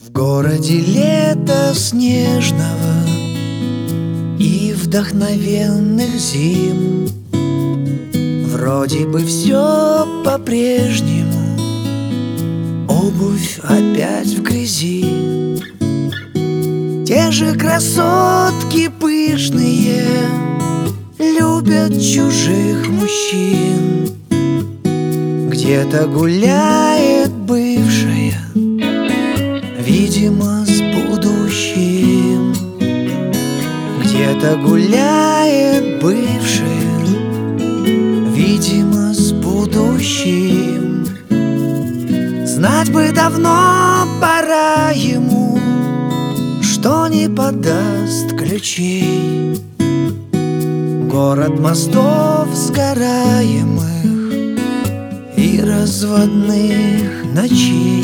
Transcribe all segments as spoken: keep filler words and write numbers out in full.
В городе лета снежного и вдохновенных зим вроде бы все по-прежнему, обувь опять в грязи. Те же красотки пышные любят чужих мужчин. Где-то гуляет бывшая, видимо, с будущим. Где-то гуляет бывшая, видимо, с будущим. Знать бы давно пора ему, что не подаст ключей. Город мостов сгораемых и разводных ночей.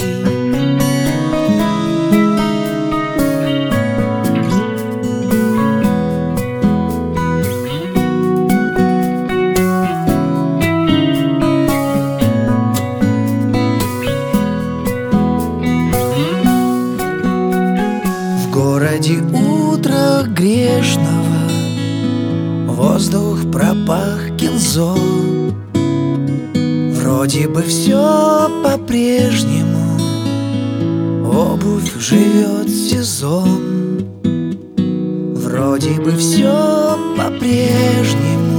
В городе утро грешного, воздух пропах кинзо. Вроде бы все по-прежнему, обувь живет сезон. Вроде бы все по-прежнему.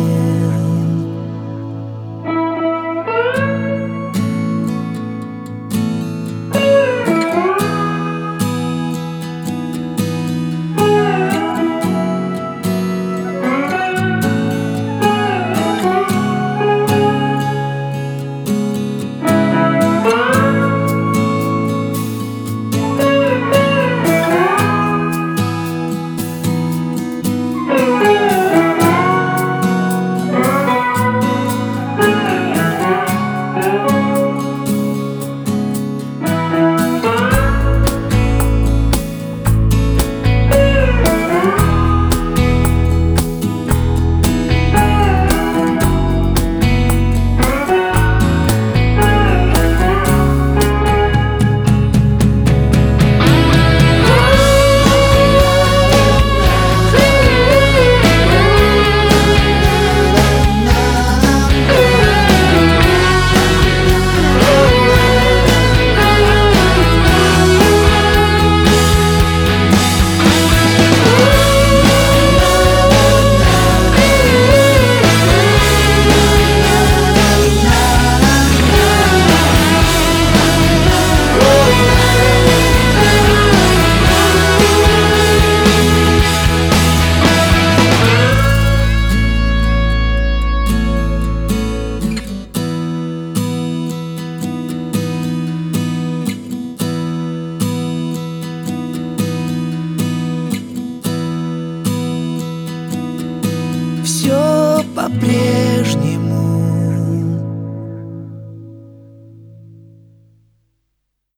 Все по-прежнему.